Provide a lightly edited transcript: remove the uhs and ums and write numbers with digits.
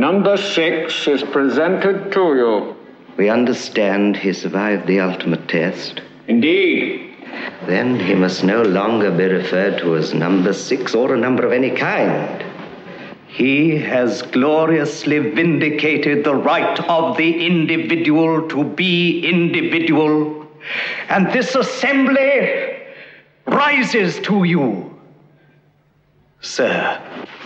Number 6 is presented to you. We understand he survived the ultimate test. Indeed. Then he must no longer be referred to as number 6 or a number of any kind. He has gloriously vindicated the right of the individual to be individual, and this assembly rises to you, sir.